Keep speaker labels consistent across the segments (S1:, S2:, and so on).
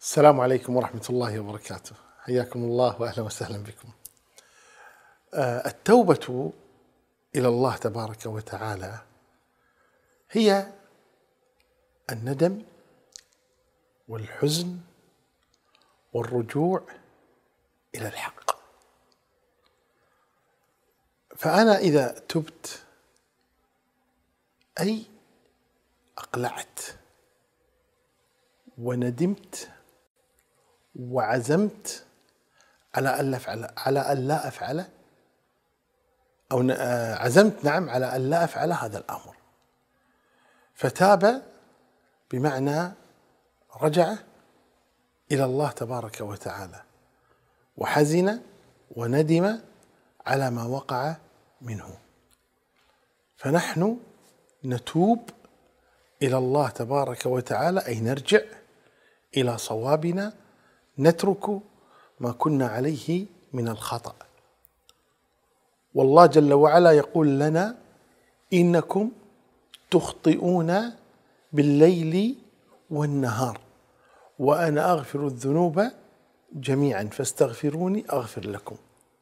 S1: السلام عليكم ورحمة الله وبركاته. حياكم الله وأهلا وسهلا بكم. التوبة إلى الله تبارك وتعالى هي الندم والحزن والرجوع إلى الحق. فأنا إذا تبت أي أقلعت وندمت وعزمت على أن لا أفعله أو عزمت على أن لا أفعل هذا الأمر. فتاب بمعنى رجع إلى الله تبارك وتعالى وحزن وندم على ما وقع منه. فنحن نتوب إلى الله تبارك وتعالى أي نرجع إلى صوابنا، نترك ما كنا عليه من الخطأ. والله جل وعلا يقول لنا: إنكم تخطئون بالليل والنهار وأنا أغفر الذنوب جميعا فاستغفروني أغفر لكم.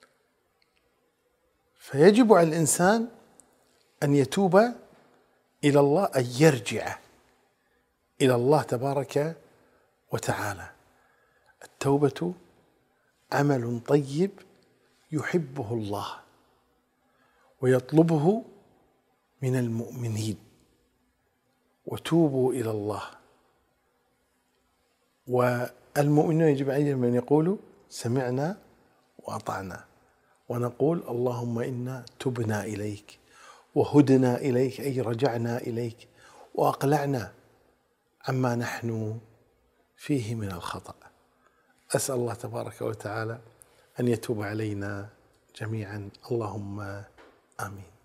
S1: فيجب على الإنسان أن يتوب إلى الله، أن يرجع إلى الله تبارك وتعالى. التوبة عمل طيب يحبه الله ويطلبه من المؤمنين. وتوبوا إلى الله، والمؤمنون يجب عليهم أن يقولوا: سمعنا وأطعنا، ونقول: اللهم إنا تبنا إليك وهدنا إليك، أي رجعنا إليك وأقلعنا عما نحن فيه من الخطأ. أسأل الله تبارك وتعالى أن يتوب علينا جميعا، اللهم آمين.